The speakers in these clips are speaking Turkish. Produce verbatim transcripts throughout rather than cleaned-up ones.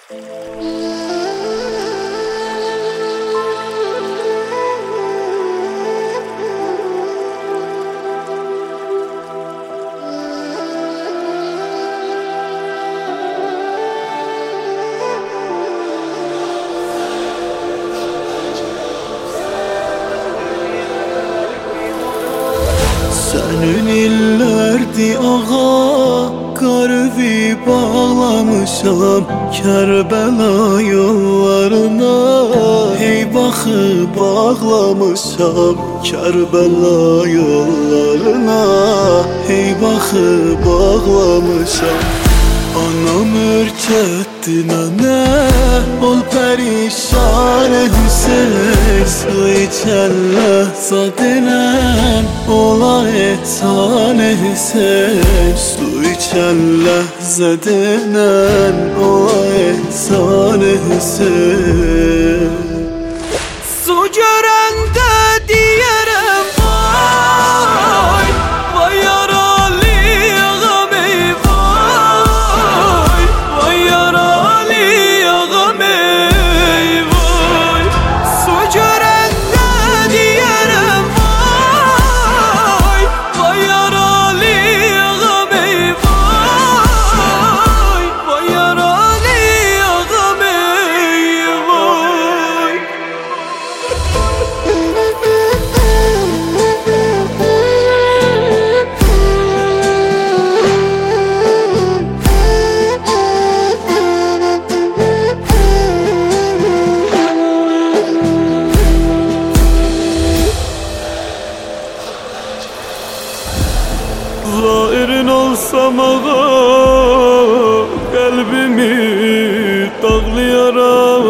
Senin illerdi ağa, kalbi bağlamışam Kerbela yollarına. Hey bakı bağlamışam Kerbela yollarına. Hey bakı bağlamışam. Anam ürkettin anne, ol perişan Hüseyin. Su içelle zadinen, ola etsane Hüseyin. Su içelle zadinen, ola etsane Hüseyin. Su görende diyerem vay, vay yaralı ağam ey vay, vay yaralı ağam ey vay. Su görende diyerem vay, vay yaralı ağam ey vay, vay yaralı ağam ey vay. Zairin olsam ağa, kalbimi dağlayaram.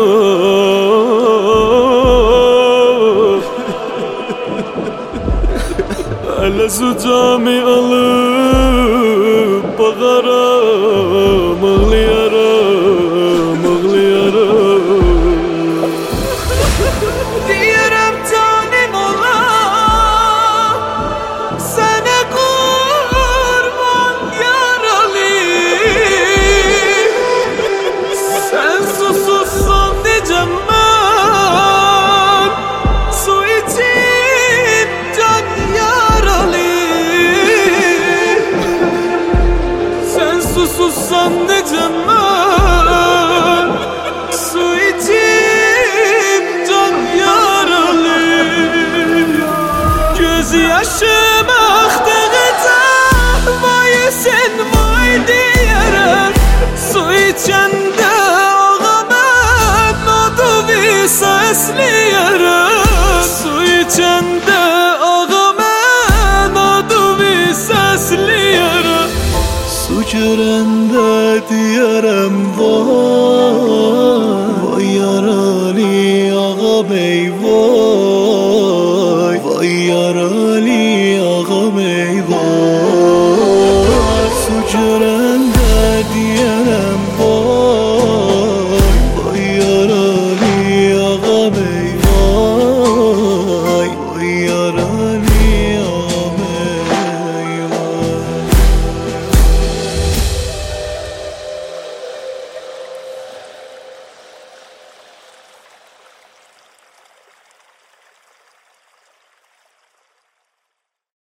Hele sucami alıp bağaram, ağlayaram, ağlayaram. Diyerem tanem ola, sana kurban yaralı. Sen susuzsan diyeceğim ben, su içip can yaralı. Sen susuzsan diyeceğim ben, su içip can yaralı. Göz yaşım aktıkça vay sen vay diyerek, su içende ağamın adı bir sesleyerek. Su içende ağamın adı bir sesleyerek. Su görende diyerem vay, vay yaralı ağam ey vay, vay yaralı ağam ey vay. Su görende